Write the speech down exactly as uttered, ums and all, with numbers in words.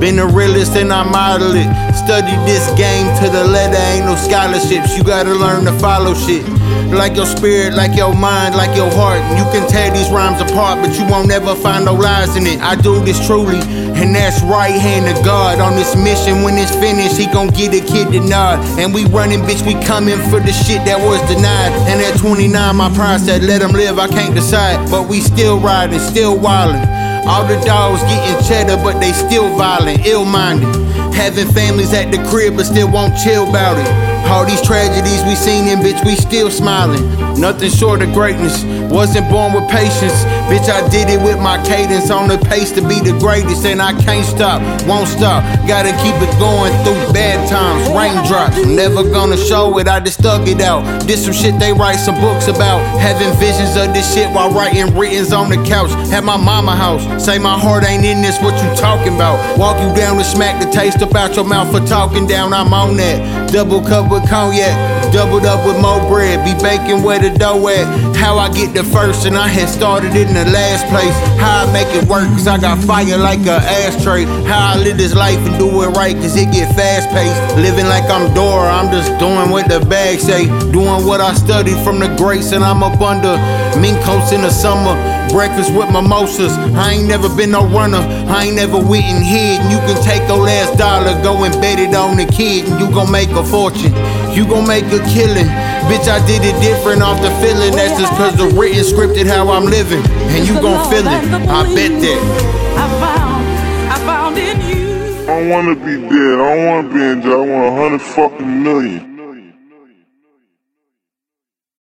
Been a realist and I model it. Studied this game to the letter, ain't no scholarships. You gotta learn to follow shit. Like your spirit, like your mind, like your heart. You can tear these rhymes apart, but you won't ever find no lies in it. I do this truly, and that's right hand of God. On this mission, when it's finished, he gon' get a kid to nod. And we running, bitch, we coming for the shit that was denied. And at twenty-nine, my pride said, let him live, I can't decide. But we still riding, still wildin'. All the dogs getting cheddar, but they still violent, ill-minded. Having families at the crib, but still won't chill about it. All these tragedies we seen in, bitch, we still smiling. Nothing short of greatness, wasn't born with patience. Bitch, I did it with my cadence, on the pace to be the greatest. And I can't stop, won't stop, gotta keep it going through bad times, raindrops. I'm never gonna show it, I just thug it out. Did some shit they write some books about. Having visions of this shit while writing writtens on the couch. At my mama house, say my heart ain't in this, what you talking about? Walk you down and smack the taste up out your mouth for talking down, I'm on that. Double cup with cognac, doubled up with more bread. Be baking where the dough at. How I get the first and I had started in the last place. How I make it work cause I got fire like a ashtray. How I live this life and do it right cause it get fast paced. Living like I'm Dora, I'm just doing what the bag say. Doing what I studied from the greats and I'm up under mink coats in the summer. Breakfast with mimosas. I ain't never been no runner. I ain't never went and hid. And you can take your last dollar, go and bet it on the kid, and you gon' make a fortune. You gon' make a killing. Bitch, I did it different off the feeling. That's just cause the written scripted how I'm living. And you gon' feel it. I bet that. I found, I found in you. I don't wanna be dead. I don't wanna be in jail. I want a hundred fucking million.